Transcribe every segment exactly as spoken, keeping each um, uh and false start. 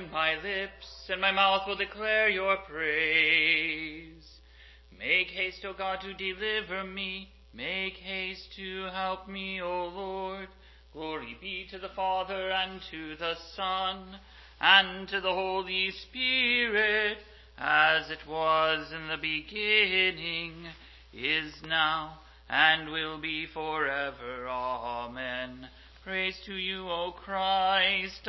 open my lips, and my mouth will declare your praise. Make haste, O God, to deliver me. Make haste to help me, O Lord. Glory be to the Father, and to the Son, and to the Holy Spirit, as it was in the beginning, is now, and will be forever. Amen. Praise to you, O Christ.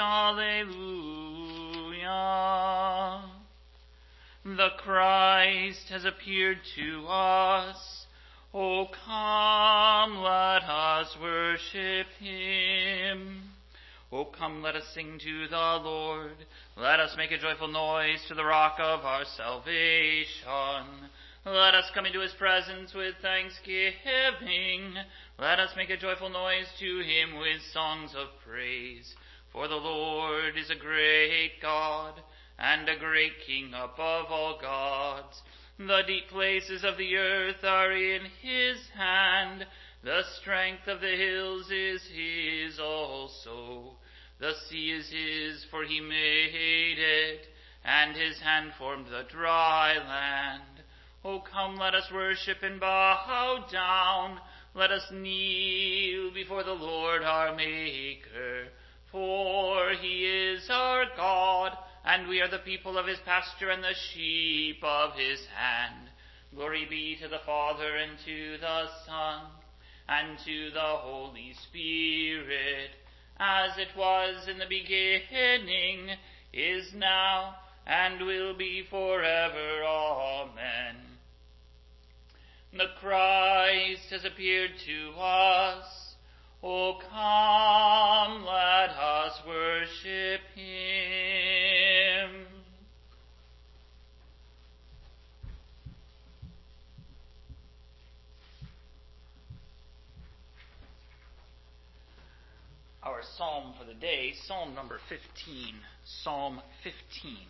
Alleluia. The Christ has appeared to us. O come, let us worship him. O come, let us sing to the Lord. Let us make a joyful noise to the rock of our salvation. Let us come into his presence with thanksgiving. Let us make a joyful noise to him with songs of praise. For the Lord is a great God, and a great King above all gods. The deep places of the earth are in his hand. The strength of the hills is his also. The sea is his, for he made it, and his hand formed the dry land. O come, let us worship and bow down. Let us kneel before the Lord our Maker. For he is our God, and we are the people of his pasture and the sheep of his hand. Glory be to the Father, and to the Son, and to the Holy Spirit, as it was in the beginning, is now, and will be forever. Amen. The Christ has appeared to us. O come, let us worship him. Our psalm for the day, Psalm number fifteen. Psalm fifteen.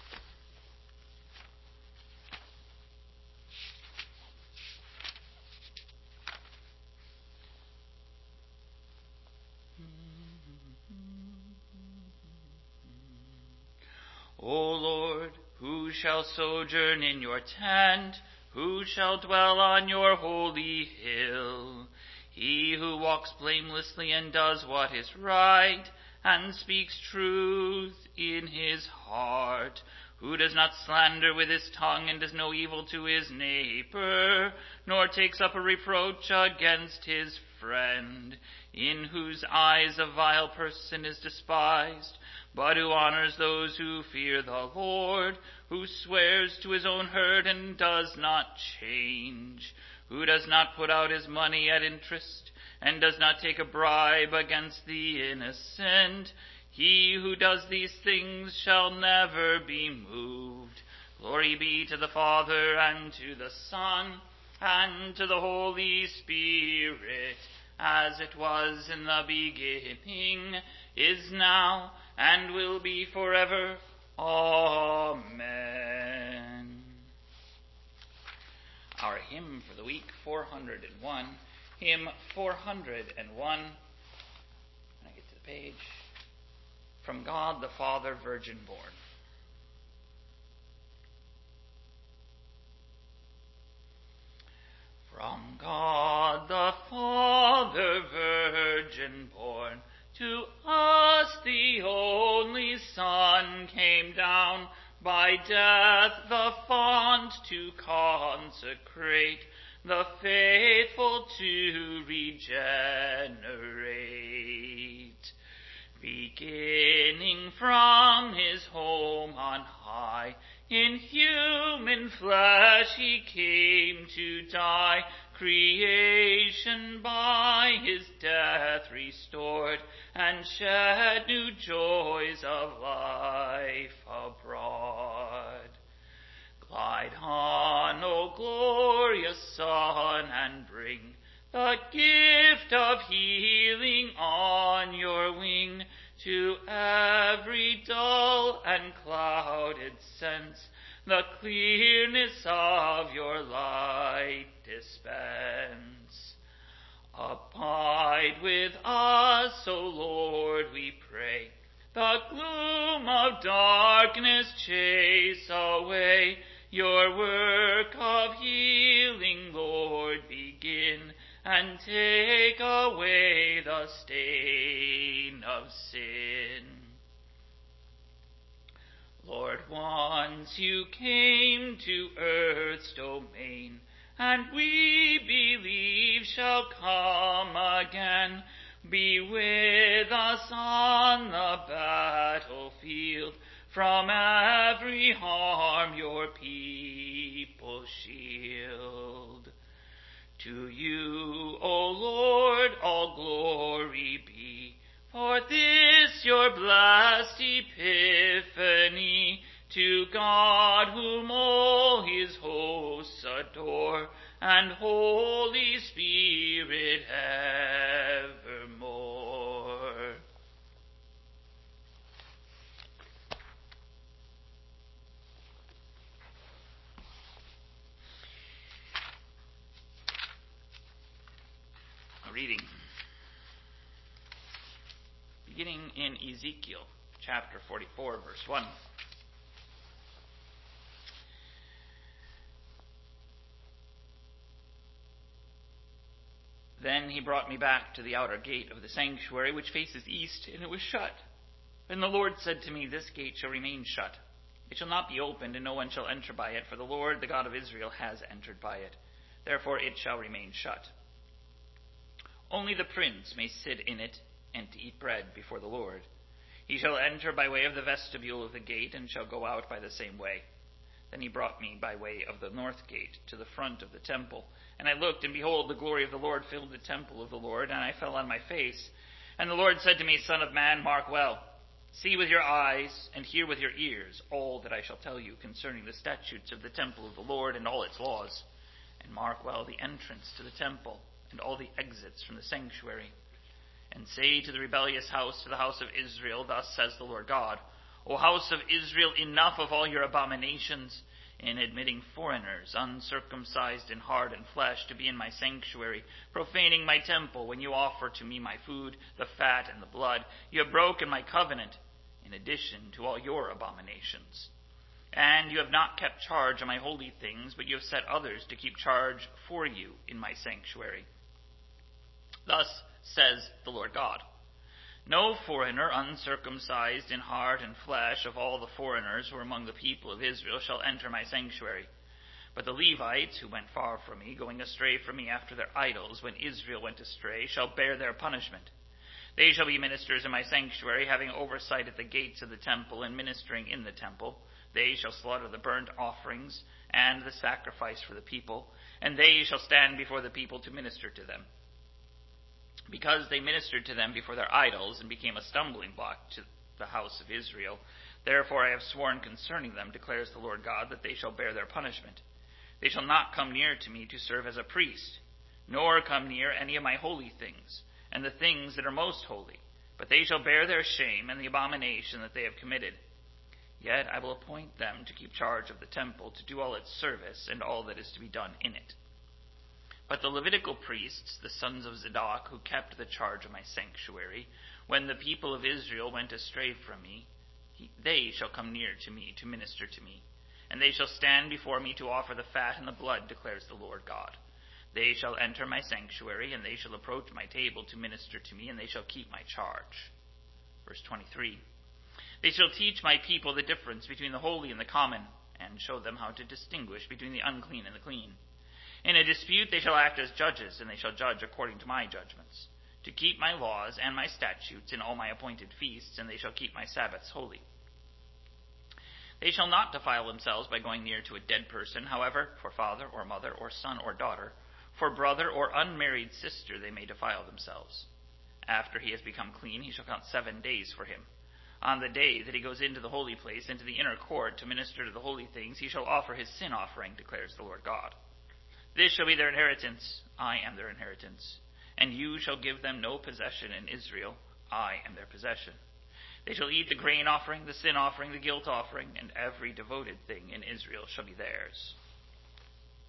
O Lord, who shall sojourn in your tent? Who shall dwell on your holy hill? He who walks blamelessly and does what is right, and speaks truth in his heart, who does not slander with his tongue, and does no evil to his neighbor, nor takes up a reproach against his friend, in whose eyes a vile person is despised, but who honors those who fear the Lord, who swears to his own hurt and does not change, who does not put out his money at interest, and does not take a bribe against the innocent. He who does these things shall never be moved. Glory be to the Father, and to the Son, and to the Holy Spirit, as it was in the beginning, is now, and will be forever. Amen. Our hymn for the week, four hundred one. Hymn four hundred one. When I get to the page. From God the Father, Virgin born. From God the Father, Virgin born, to us the only Son came down, by death the font to consecrate, the faithful to regenerate. Beginning from his home on high, in human flesh he came to die, creation by his death restored, and shed new joys of life abroad. Glide on, O glorious Son, and bring the gift of healing on your wing, to every dull and clouded sense, the clearness of your light dispense. Abide with us, O Lord, we pray, The gloom of darkness chase away. Your work of healing, Lord, begin, and take away the stain of sin. Lord, once you came to earth's domain, and we believe shall come again. Be with us on the battlefield, from every harm your people shield. To you, O Lord, all glory be, for this your blessed Epiphany, to God whom all his hosts adore, and Holy Spirit evermore. A reading beginning in Ezekiel chapter forty-four, verse one. Then he brought me back to the outer gate of the sanctuary, which faces east, and it was shut. And the Lord said to me, This gate shall remain shut. It shall not be opened, and no one shall enter by it, for the Lord, the God of Israel, has entered by it. Therefore it shall remain shut. Only the prince may sit in it, and to eat bread before the Lord. He shall enter by way of the vestibule of the gate, and shall go out by the same way. Then he brought me by way of the north gate to the front of the temple. And I looked, and behold, the glory of the Lord filled the temple of the Lord, and I fell on my face. And the Lord said to me, Son of man, mark well. See with your eyes, and hear with your ears, all that I shall tell you concerning the statutes of the temple of the Lord and all its laws. And mark well the entrance to the temple, and all the exits from the sanctuary. And say to the rebellious house, to the house of Israel, Thus says the Lord God, O house of Israel, enough of all your abominations, in admitting foreigners, uncircumcised in heart and flesh, to be in my sanctuary, profaning my temple when you offer to me my food, the fat and the blood. You have broken my covenant, in addition to all your abominations. And you have not kept charge of my holy things, but you have set others to keep charge for you in my sanctuary. Thus says the Lord God, No foreigner uncircumcised in heart and flesh of all the foreigners who are among the people of Israel shall enter my sanctuary. But the Levites who went far from me, going astray from me after their idols, when Israel went astray, shall bear their punishment. They shall be ministers in my sanctuary, having oversight at the gates of the temple and ministering in the temple. They shall slaughter the burnt offerings and the sacrifice for the people, and they shall stand before the people to minister to them. Because they ministered to them before their idols and became a stumbling block to the house of Israel, therefore I have sworn concerning them, declares the Lord God, that they shall bear their punishment. They shall not come near to me to serve as a priest, nor come near any of my holy things, and the things that are most holy, but they shall bear their shame and the abomination that they have committed. Yet I will appoint them to keep charge of the temple, to do all its service and all that is to be done in it. But the Levitical priests, the sons of Zadok, who kept the charge of my sanctuary, when the people of Israel went astray from me, he, they shall come near to me to minister to me. And they shall stand before me to offer the fat and the blood, declares the Lord God. They shall enter my sanctuary, and they shall approach my table to minister to me, and they shall keep my charge. Verse twenty-three. They shall teach my people the difference between the holy and the common, and show them how to distinguish between the unclean and the clean. In a dispute they shall act as judges, and they shall judge according to my judgments, to keep my laws and my statutes in all my appointed feasts, and they shall keep my Sabbaths holy. They shall not defile themselves by going near to a dead person, however, for father or mother or son or daughter, for brother or unmarried sister they may defile themselves. After he has become clean, he shall count seven days for him. On the day that he goes into the holy place, into the inner court, to minister to the holy things, he shall offer his sin offering, declares the Lord God. This shall be their inheritance. I am their inheritance. And you shall give them no possession in Israel. I am their possession. They shall eat the grain offering, the sin offering, the guilt offering, and every devoted thing in Israel shall be theirs.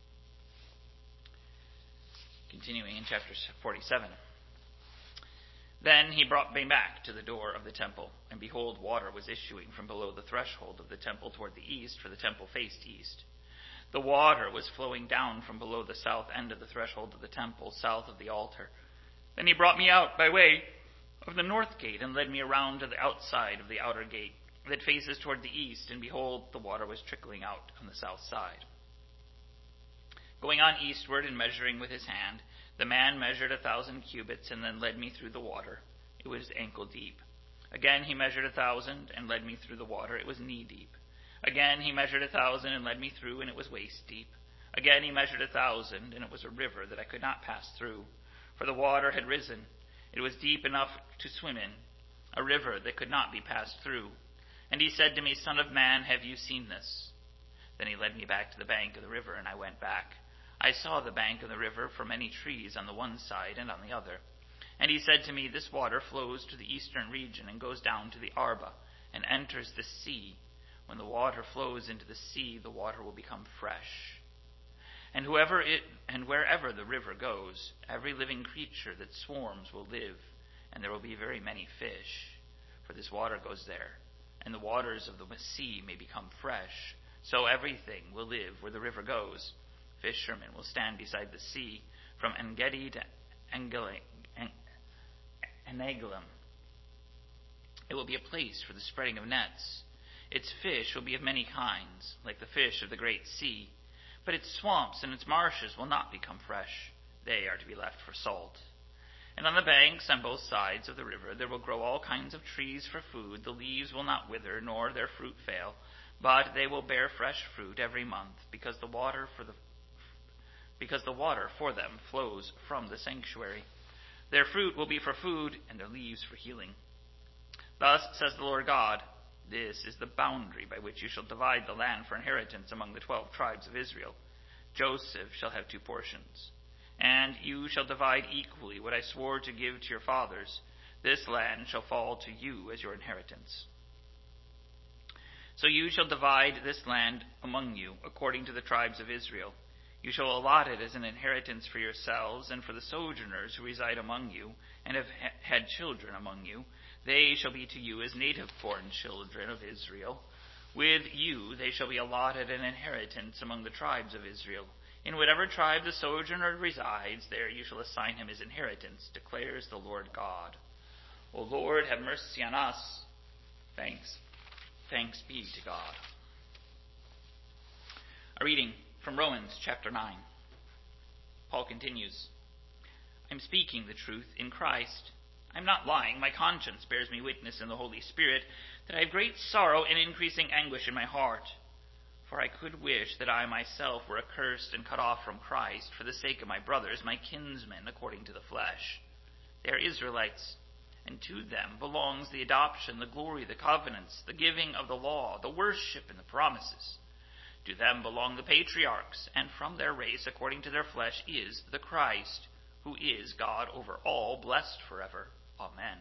Continuing in chapter forty-seven. Then he brought me back to the door of the temple, and behold, water was issuing from below the threshold of the temple toward the east, for the temple faced east. The water was flowing down from below the south end of the threshold of the temple, south of the altar. Then he brought me out by way of the north gate, and led me around to the outside of the outer gate that faces toward the east, and behold, the water was trickling out on the south side. Going on eastward and measuring with his hand, the man measured a thousand cubits, and then led me through the water. It was ankle deep. Again he measured a thousand, and led me through the water. It was knee deep. Again he measured a thousand, and led me through, and it was waist deep. Again he measured a thousand, and it was a river that I could not pass through, for the water had risen. It was deep enough to swim in, a river that could not be passed through. And he said to me, Son of man, have you seen this? Then he led me back to the bank of the river, and I went back. I saw the bank of the river for many trees on the one side and on the other. And he said to me, This water flows to the eastern region and goes down to the Arba and enters the sea. When the water flows into the sea, the water will become fresh. And whoever it and wherever the river goes, every living creature that swarms will live, and there will be very many fish. For this water goes there, and the waters of the sea may become fresh. So everything will live where the river goes. Fishermen will stand beside the sea, from En-gedi to Eneglaim. It will be a place for the spreading of nets. Its fish will be of many kinds, like the fish of the great sea. But its swamps and its marshes will not become fresh. They are to be left for salt. And on the banks on both sides of the river there will grow all kinds of trees for food. The leaves will not wither, nor their fruit fail, but they will bear fresh fruit every month, because the water for the because the water for them flows from the sanctuary. Their fruit will be for food, and their leaves for healing. Thus says the Lord God, This is the boundary by which you shall divide the land for inheritance among the twelve tribes of Israel. Joseph shall have two portions, and you shall divide equally what I swore to give to your fathers. This land shall fall to you as your inheritance. So you shall divide this land among you according to the tribes of Israel. You shall allot it as an inheritance for yourselves and for the sojourners who reside among you and have ha- had children among you. They shall be to you as native-born children of Israel. With you they shall be allotted an inheritance among the tribes of Israel. In whatever tribe the sojourner resides, there you shall assign him his inheritance, declares the Lord God. O Lord, have mercy on us. Thanks. Thanks be to God. A reading from Romans chapter nine. Paul continues, I'm speaking the truth in Christ. I'm not lying. My conscience bears me witness in the Holy Spirit that I have great sorrow and increasing anguish in my heart. For I could wish that I myself were accursed and cut off from Christ for the sake of my brothers, my kinsmen according to the flesh. They are Israelites, and to them belongs the adoption, the glory, the covenants, the giving of the law, the worship, and the promises. To them belong the patriarchs, and from their race, according to their flesh, is the Christ, who is God over all, blessed forever. Amen.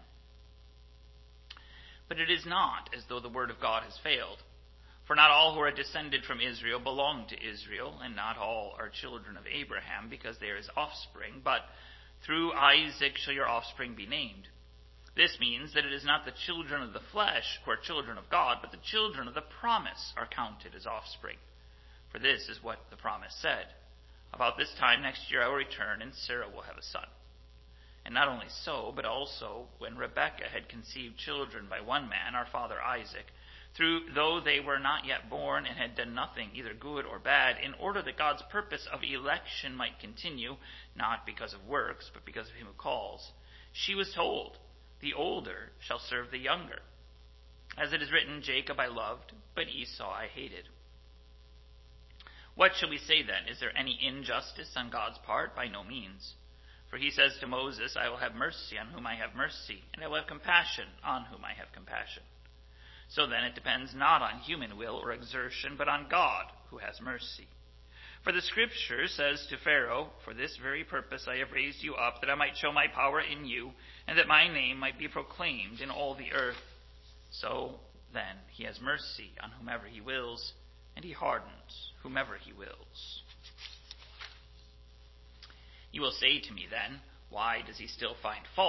But it is not as though the word of God has failed. For not all who are descended from Israel belong to Israel, and not all are children of Abraham, because they are his offspring, but through Isaac shall your offspring be named. This means that it is not the children of the flesh who are children of God, but the children of the promise are counted as offspring. For this is what the promise said. About this time next year I will return, and Sarah will have a son. And not only so, but also when Rebekah had conceived children by one man, our father Isaac, through though they were not yet born and had done nothing, either good or bad, in order that God's purpose of election might continue, not because of works, but because of him who calls, she was told, the older shall serve the younger. As it is written, Jacob I loved, but Esau I hated. What shall we say then? Is there any injustice on God's part? By no means. For he says to Moses, I will have mercy on whom I have mercy, and I will have compassion on whom I have compassion. So then it depends not on human will or exertion, but on God who has mercy. For the Scripture says to Pharaoh, For this very purpose I have raised you up, that I might show my power in you, and that my name might be proclaimed in all the earth. So then he has mercy on whomever he wills, and he hardens whomever he wills. You will say to me then, Why does he still find fault?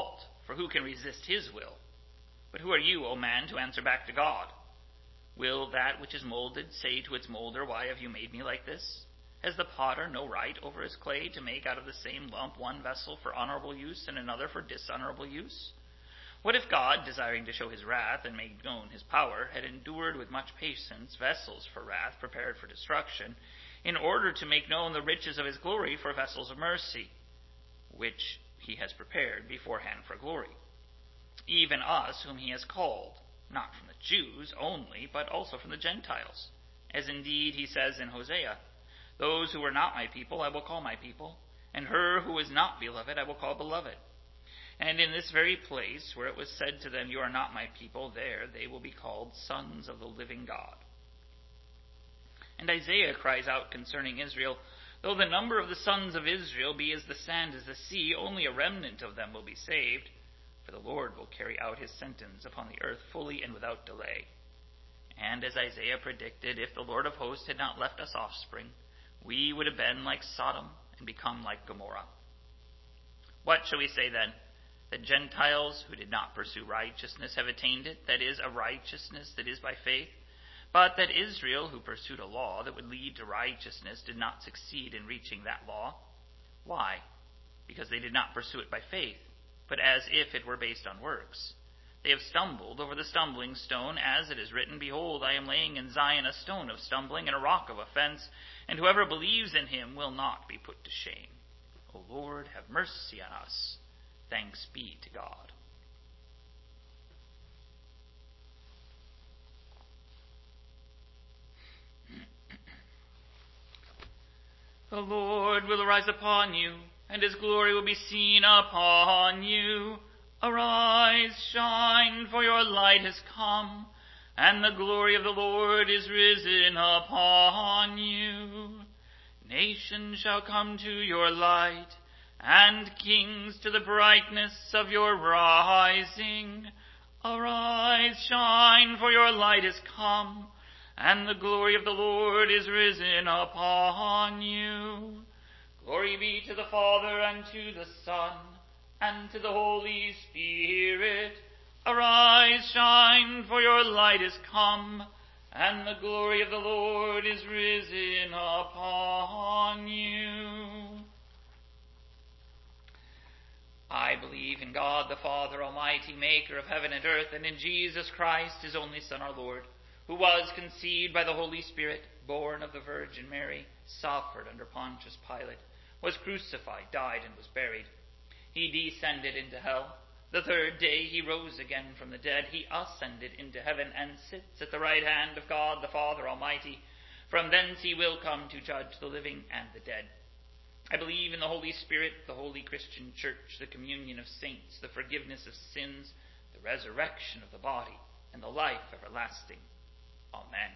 for who can resist his will? But who are you, O man, to answer back to God? Will that which is molded say to its molder, Why have you made me like this? Has the potter no right over his clay to make out of the same lump one vessel for honorable use and another for dishonorable use? What if God, desiring to show his wrath and make known his power, had endured with much patience vessels for wrath prepared for destruction, in order to make known the riches of his glory for vessels of mercy, which he has prepared beforehand for glory? Even us whom he has called, not from the Jews only, but also from the Gentiles. As indeed he says in Hosea, Those who were not my people I will call my people, and her who was not beloved I will call beloved. And in this very place where it was said to them, You are not my people, there they will be called sons of the living God. And Isaiah cries out concerning Israel, Though the number of the sons of Israel be as the sand as the sea, only a remnant of them will be saved. For the Lord will carry out his sentence upon the earth fully and without delay. And as Isaiah predicted, if the Lord of hosts had not left us offspring, we would have been like Sodom and become like Gomorrah. What shall we say then? That Gentiles who did not pursue righteousness have attained it, that is, a righteousness that is by faith, but that Israel, who pursued a law that would lead to righteousness, did not succeed in reaching that law. Why? Because they did not pursue it by faith, but as if it were based on works. They have stumbled over the stumbling stone, as it is written, Behold, I am laying in Zion a stone of stumbling and a rock of offense, and whoever believes in him will not be put to shame. O Lord, have mercy on us. Thanks be to God. The Lord will arise upon you, and his glory will be seen upon you. Arise, shine, for your light has come, and the glory of the Lord is risen upon you. Nations shall come to your light, and kings to the brightness of your rising. Arise, shine, for your light is come, and the glory of the Lord is risen upon you. Glory be to the Father, and to the Son, and to the Holy Spirit. Arise, shine, for your light is come, and the glory of the Lord is risen upon you. I believe in God the Father Almighty, maker of heaven and earth, and in Jesus Christ, his only Son, our Lord, who was conceived by the Holy Spirit, born of the Virgin Mary, suffered under Pontius Pilate, was crucified, died, and was buried. He descended into hell. The third day he rose again from the dead. He ascended into heaven and sits at the right hand of God the Father Almighty. From thence he will come to judge the living and the dead. I believe in the Holy Spirit, the holy Christian Church, the communion of saints, the forgiveness of sins, the resurrection of the body, and the life everlasting. Amen.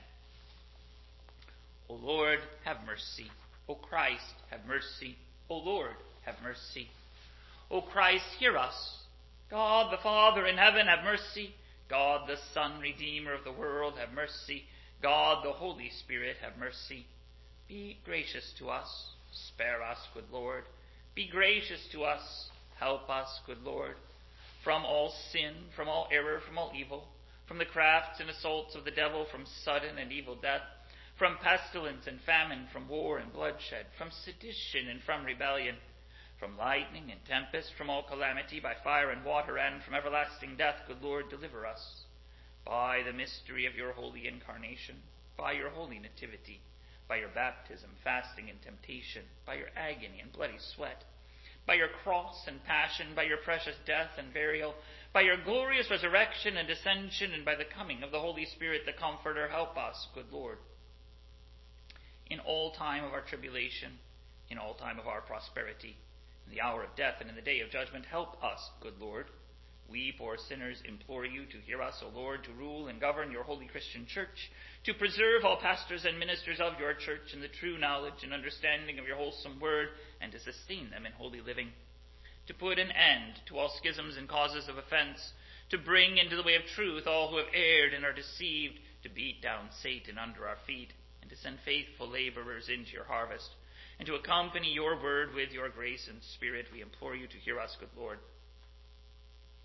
O Lord, have mercy. O Christ, have mercy. O Lord, have mercy. O Christ, hear us. God the Father in heaven, have mercy. God the Son, Redeemer of the world, have mercy. God the Holy Spirit, have mercy. Be gracious to us. Spare us, good Lord. Be gracious to us. Help us, good Lord. From all sin, from all error, from all evil, from the crafts and assaults of the devil, from sudden and evil death, from pestilence and famine, from war and bloodshed, from sedition and from rebellion, from lightning and tempest, from all calamity, by fire and water, and from everlasting death, good Lord, deliver us. By the mystery of your holy incarnation, by your holy nativity, by your baptism, fasting, and temptation, by your agony and bloody sweat, by your cross and passion, by your precious death and burial, by your glorious resurrection and ascension, and by the coming of the Holy Spirit, the Comforter, help us, good Lord. In all time of our tribulation, in all time of our prosperity, in the hour of death and in the day of judgment, help us, good Lord. We, poor sinners, implore you to hear us, O Lord, to rule and govern your holy Christian church, to preserve all pastors and ministers of your church in the true knowledge and understanding of your wholesome word, and to sustain them in holy living, to put an end to all schisms and causes of offense, to bring into the way of truth all who have erred and are deceived, to beat down Satan under our feet, and to send faithful laborers into your harvest, and to accompany your word with your grace and spirit. We implore you to hear us, good Lord.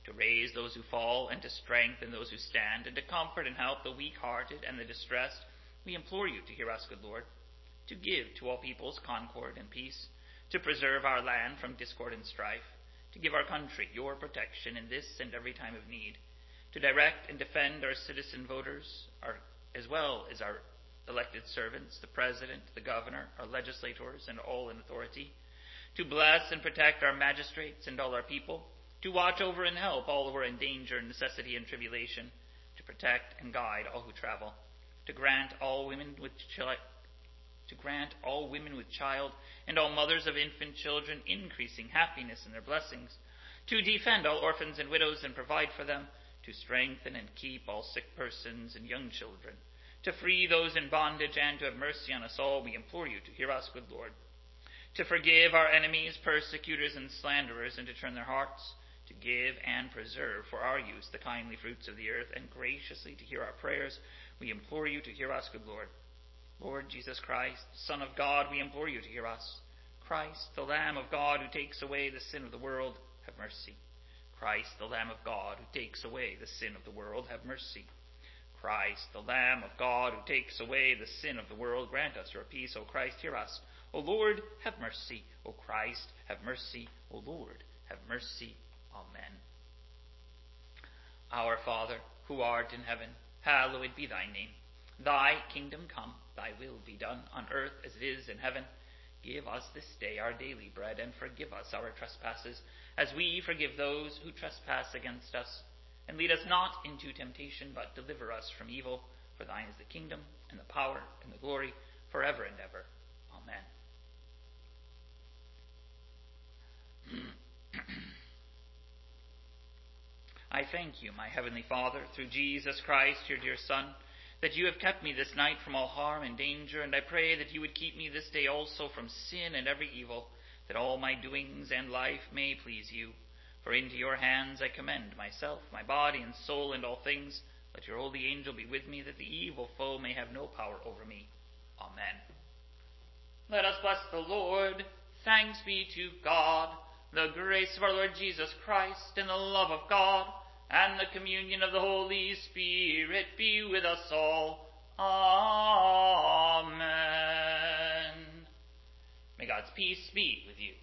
to raise those who fall, and to strengthen those who stand, and to comfort and help the weak-hearted and the distressed, we implore you to hear us, good Lord. To give to all peoples concord and peace, to preserve our land from discord and strife, to give our country your protection in this and every time of need, to direct and defend our citizen voters, our, as well as our elected servants, the president, the governor, our legislators, and all in authority, to bless and protect our magistrates and all our people, to watch over and help all who are in danger, necessity, and tribulation, to protect and guide all who travel, to grant all women with child, to grant all women with child and all mothers of infant children increasing happiness in their blessings, to defend all orphans and widows and provide for them, to strengthen and keep all sick persons and young children, to free those in bondage, and to have mercy on us all, we implore you to hear us, good Lord. To forgive our enemies, persecutors, and slanderers, and to turn their hearts, to give and preserve for our use the kindly fruits of the earth, and graciously to hear our prayers, we implore you to hear us, good Lord. Lord Jesus Christ, Son of God, we implore you to hear us. Christ, the Lamb of God, who takes away the sin of the world, have mercy. Christ, the Lamb of God, who takes away the sin of the world, have mercy. Christ, the Lamb of God, who takes away the sin of the world, grant us your peace. O Christ, hear us. O Lord, have mercy. O Christ, have mercy. O Lord, have mercy. Amen. Our Father, who art in heaven, hallowed be thy name. Thy kingdom come, thy will be done, on earth as it is in heaven. Give us this day our daily bread, and forgive us our trespasses, as we forgive those who trespass against us. And lead us not into temptation, but deliver us from evil. For thine is the kingdom, and the power, and the glory, forever and ever. Amen. I thank you, my heavenly Father, through Jesus Christ, your dear Son, that you have kept me this night from all harm and danger, and I pray that you would keep me this day also from sin and every evil, that all my doings and life may please you. For into your hands I commend myself, my body and soul, and all things. Let your holy angel be with me, that the evil foe may have no power over me. Amen. Let us bless the Lord. Thanks be to God. The grace of our Lord Jesus Christ, and the love of God, and the communion of the Holy Spirit be with us all. Amen. May God's peace be with you.